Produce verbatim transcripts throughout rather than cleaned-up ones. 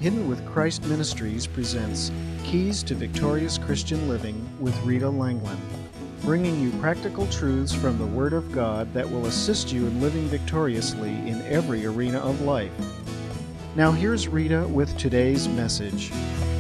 Hidden with Christ Ministries presents Keys to Victorious Christian Living with Rita Langland, bringing you practical truths from the Word of God that will assist you in living victoriously in every arena of life. Now here's Rita with today's message.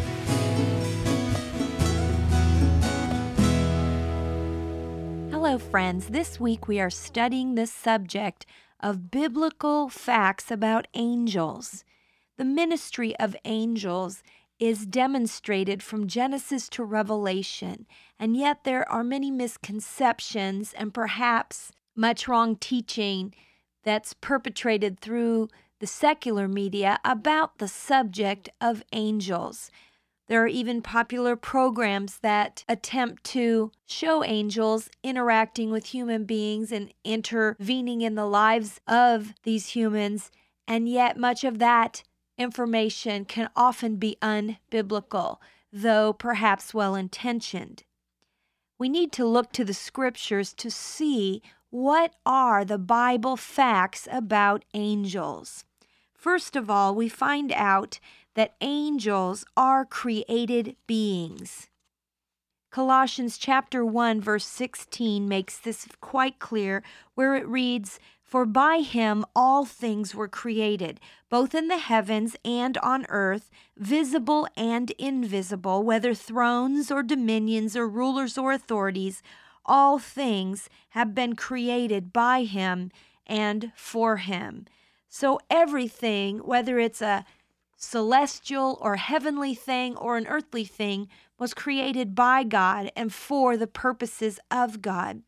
Hello, friends. This week we are studying the subject of biblical facts about angels. The ministry of angels is demonstrated from Genesis to Revelation, and yet there are many misconceptions and perhaps much wrong teaching that's perpetrated through the secular media about the subject of angels. There are even popular programs that attempt to show angels interacting with human beings and intervening in the lives of these humans, and yet much of that information can often be unbiblical, though perhaps well-intentioned. We need to look to the scriptures to see what are the Bible facts about angels. First of all, we find out that angels are created beings. Colossians chapter one verse sixteen makes this quite clear, where it reads, "For by him all things were created, both in the heavens and on earth, visible and invisible, whether thrones or dominions or rulers or authorities, all things have been created by him and for him." So everything, whether it's a celestial or heavenly thing or an earthly thing, was created by God and for the purposes of God.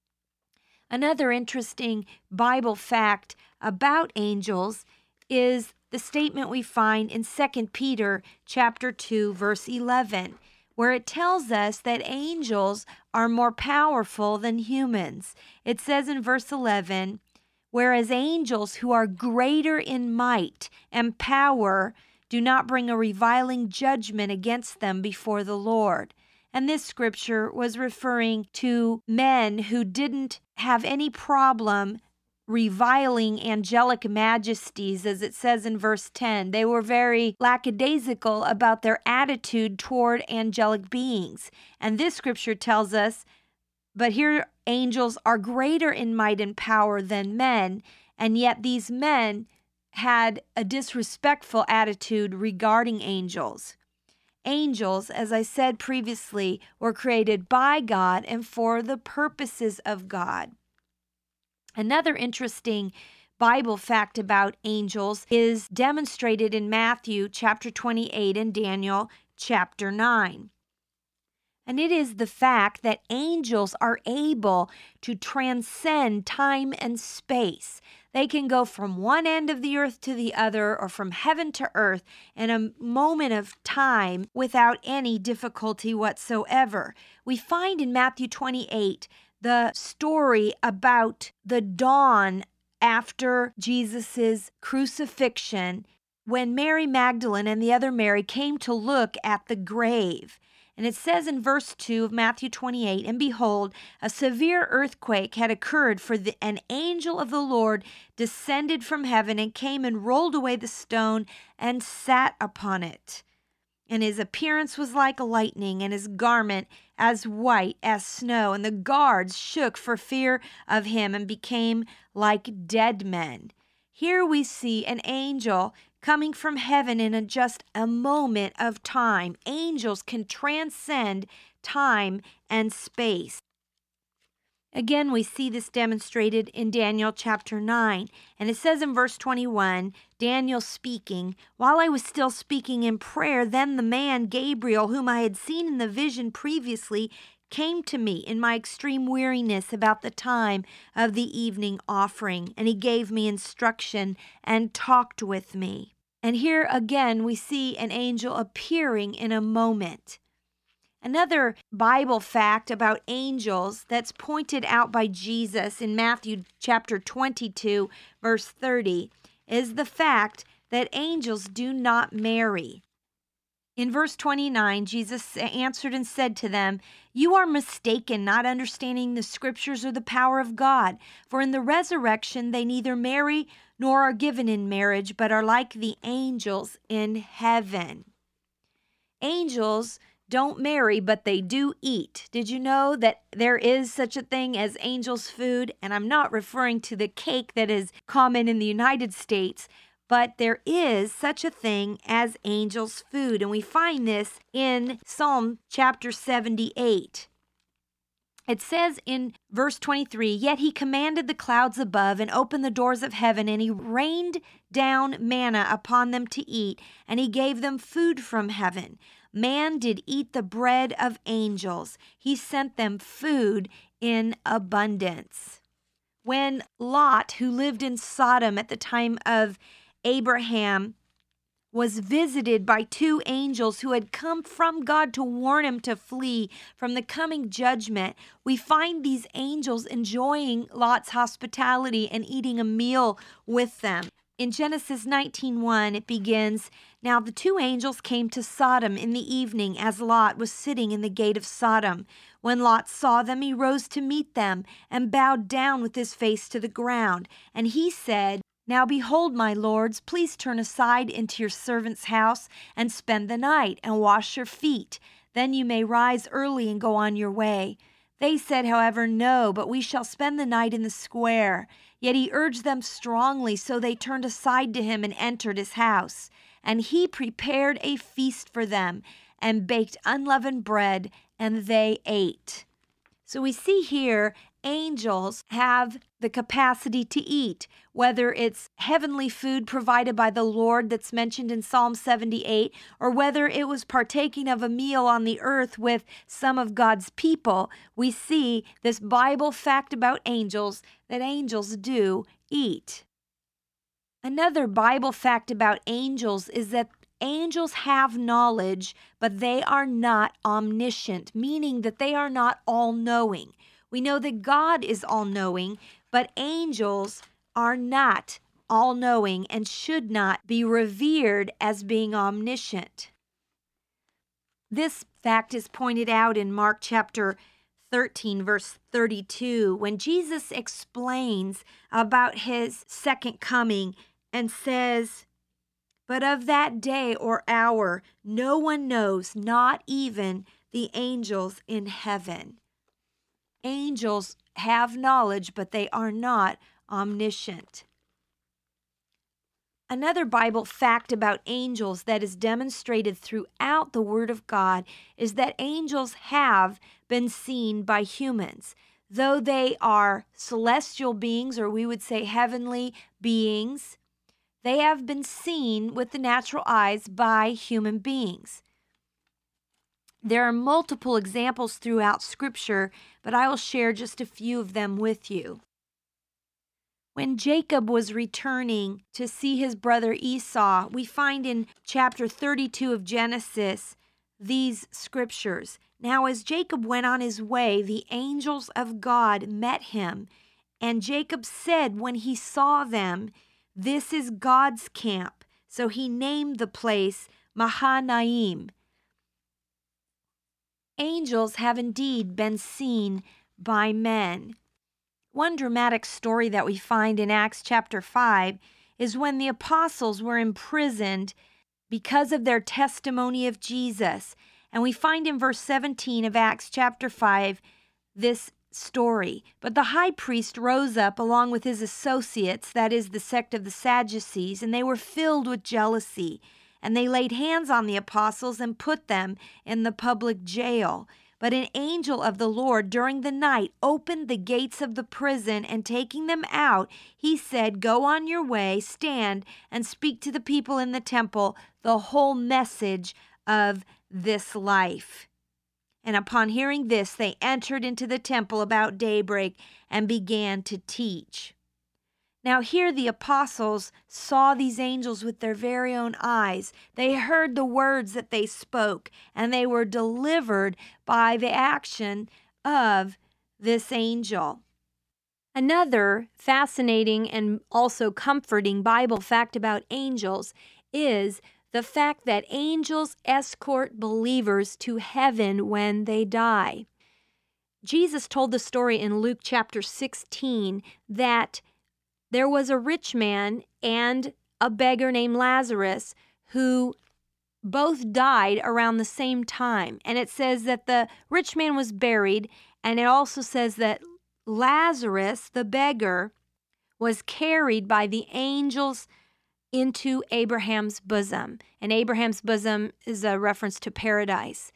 Another interesting Bible fact about angels is the statement we find in Second Peter chapter two, verse eleven, where it tells us that angels are more powerful than humans. It says in verse eleven, "Whereas angels who are greater in might and power do not bring a reviling judgment against them before the Lord." And this scripture was referring to men who didn't have any problem reviling angelic majesties, as it says in verse ten. They were very lackadaisical about their attitude toward angelic beings. And this scripture tells us, but here angels are greater in might and power than men, and yet these men had a disrespectful attitude regarding angels. Angels, as I said previously, were created by God and for the purposes of God. Another interesting Bible fact about angels is demonstrated in Matthew chapter twenty-eight and Daniel chapter nine. And it is the fact that angels are able to transcend time and space. They can go from one end of the earth to the other, or from heaven to earth, in a moment of time without any difficulty whatsoever. We find in Matthew twenty-eight the story about the dawn after Jesus' crucifixion, when Mary Magdalene and the other Mary came to look at the grave. And it says in verse two of Matthew twenty-eight, "And behold, a severe earthquake had occurred, for the, an angel of the Lord descended from heaven and came and rolled away the stone and sat upon it. And his appearance was like lightning, and his garment as white as snow. And the guards shook for fear of him and became like dead men." Here we see an angel coming from heaven in a, just a moment of time. Angels can transcend time and space. Again, we see this demonstrated in Daniel chapter nine. And it says in verse twenty-one, Daniel speaking, "While I was still speaking in prayer, then the man Gabriel, whom I had seen in the vision previously, came to me in my extreme weariness about the time of the evening offering, and he gave me instruction and talked with me." And here again we see an angel appearing in a moment. Another Bible fact about angels that's pointed out by Jesus in Matthew chapter twenty-two, verse thirty, is the fact that angels do not marry. In verse twenty-nine, Jesus answered and said to them, "You are mistaken, not understanding the Scriptures or the power of God. For in the resurrection they neither marry nor are given in marriage, but are like the angels in heaven." Angels don't marry, but they do eat. Did you know that there is such a thing as angels' food? And I'm not referring to the cake that is common in the United States, but there is such a thing as angels' food. And we find this in Psalm chapter seventy-eight. It says in verse twenty-three, "Yet he commanded the clouds above and opened the doors of heaven, and he rained down manna upon them to eat, and he gave them food from heaven. Man did eat the bread of angels. He sent them food in abundance." When Lot, who lived in Sodom at the time of Abraham, was visited by two angels who had come from God to warn him to flee from the coming judgment, we find these angels enjoying Lot's hospitality and eating a meal with them. In Genesis nineteen one, it begins, "Now the two angels came to Sodom in the evening as Lot was sitting in the gate of Sodom. When Lot saw them, he rose to meet them and bowed down with his face to the ground. And he said, 'Now behold, my lords, please turn aside into your servant's house and spend the night and wash your feet. Then you may rise early and go on your way.' They said, however, 'No, but we shall spend the night in the square.' Yet he urged them strongly, so they turned aside to him and entered his house. And he prepared a feast for them and baked unleavened bread, and they ate." So we see here angels have the capacity to eat, whether it's heavenly food provided by the Lord that's mentioned in Psalm seventy-eight, or whether it was partaking of a meal on the earth with some of God's people. We see this Bible fact about angels, that angels do eat. Another Bible fact about angels is that angels have knowledge, but they are not omniscient, meaning that they are not all-knowing. We know that God is all-knowing, but angels are not all-knowing and should not be revered as being omniscient. This fact is pointed out in Mark chapter thirteen, verse thirty-two, when Jesus explains about his second coming and says, "But of that day or hour no one knows, not even the angels in heaven." Angels have knowledge, but they are not omniscient. Another Bible fact about angels that is demonstrated throughout the Word of God is that angels have been seen by humans. Though they are celestial beings, or we would say heavenly beings, they have been seen with the natural eyes by human beings. There are multiple examples throughout Scripture, but I will share just a few of them with you. When Jacob was returning to see his brother Esau, we find in chapter thirty-two of Genesis these scriptures. "Now as Jacob went on his way, the angels of God met him, and Jacob said when he saw them, 'This is God's camp.' So he named the place Mahanaim." Angels have indeed been seen by men. One dramatic story that we find in Acts chapter five is when the apostles were imprisoned because of their testimony of Jesus. And we find in verse seventeen of Acts chapter five this story. "But the high priest rose up along with his associates, that is the sect of the Sadducees, and they were filled with jealousy. And they laid hands on the apostles and put them in the public jail. But an angel of the Lord during the night opened the gates of the prison, and taking them out, he said, 'Go on your way, stand and speak to the people in the temple the whole message of this life.' And upon hearing this, they entered into the temple about daybreak and began to teach." Now here the apostles saw these angels with their very own eyes. They heard the words that they spoke, and they were delivered by the action of this angel. Another fascinating and also comforting Bible fact about angels is the fact that angels escort believers to heaven when they die. Jesus told the story in Luke chapter sixteen that there was a rich man and a beggar named Lazarus who both died around the same time. And it says that the rich man was buried, and it also says that Lazarus, the beggar, was carried by the angels into Abraham's bosom. And Abraham's bosom is a reference to paradise.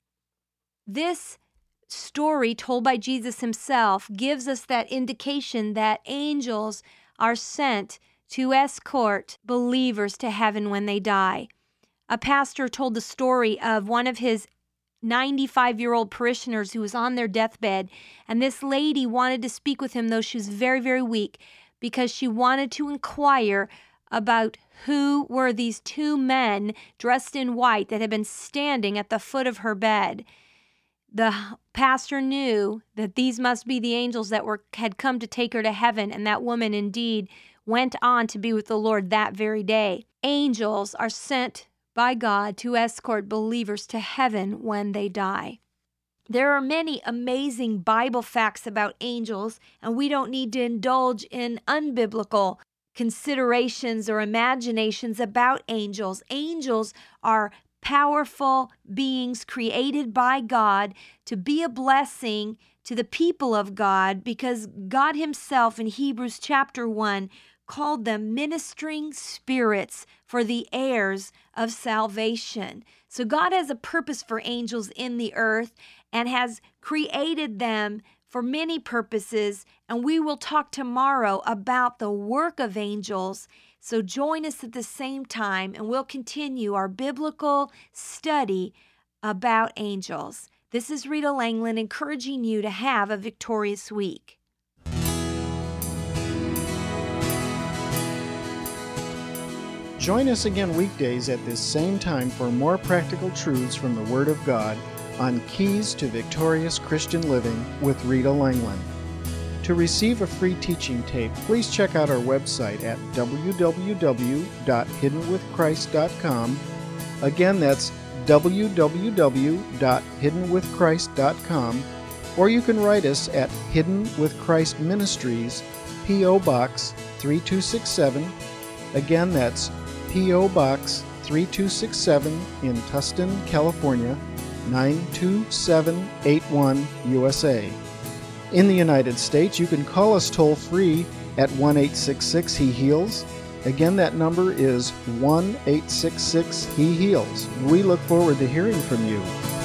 This story told by Jesus himself gives us that indication that angels are sent to escort believers to heaven when they die. A pastor told the story of one of his ninety-five-year-old parishioners who was on their deathbed, and this lady wanted to speak with him, though she was very, very weak, because she wanted to inquire about who were these two men dressed in white that had been standing at the foot of her bed. The pastor knew that these must be the angels that were had come to take her to heaven, and that woman indeed went on to be with the Lord that very day. Angels are sent by God to escort believers to heaven when they die. There are many amazing Bible facts about angels, and we don't need to indulge in unbiblical considerations or imaginations about angels. Angels are powerful beings created by God to be a blessing to the people of God, because God himself in Hebrews chapter one called them ministering spirits for the heirs of salvation. So God has a purpose for angels in the earth and has created them for many purposes, and we will talk tomorrow about the work of angels. So join us at the same time, and we'll continue our biblical study about angels. This is Rita Langland encouraging you to have a victorious week. Join us again weekdays at this same time for more practical truths from the Word of God on Keys to Victorious Christian Living with Rita Langland. To receive a free teaching tape, please check out our website at w w w dot hidden with christ dot com. Again, that's w w w dot hidden with christ dot com, or you can write us at Hidden with Christ Ministries, P O. Box three two six seven. Again, that's P O. Box three two six seven in Tustin, California, nine two seven eight one, U S A. In the United States, you can call us toll-free at one eight six six He Heals. Again, that number is one eight six six He Heals. We look forward to hearing from you.